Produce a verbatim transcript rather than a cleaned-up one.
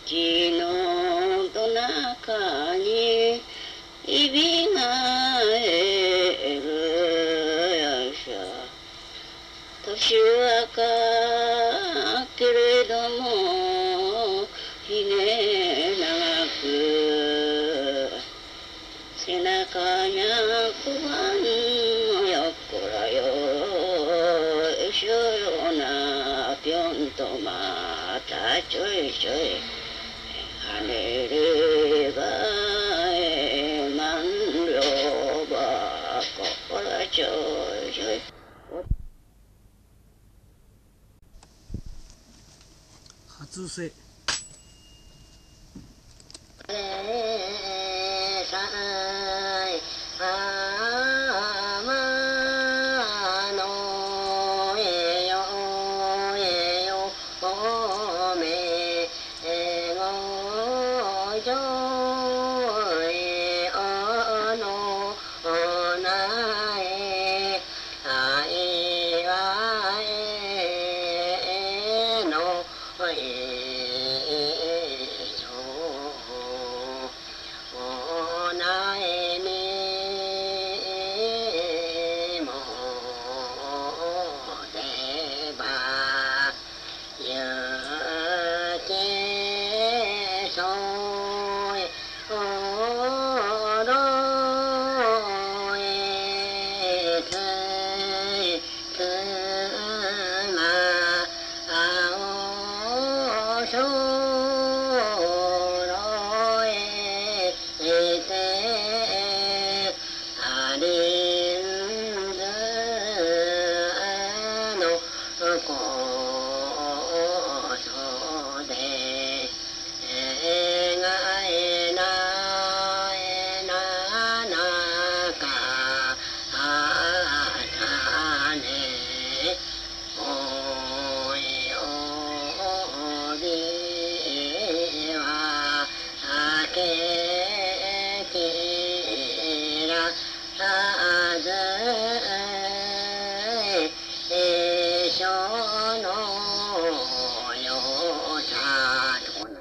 口のど中にひびがえるやしゃ年若けれどもひげ長く背中にゃくばんのよっこらよしょよなぴょんとまたちょいちょい跳ねればえまんりょうばこらちょいちょい初瀬えさ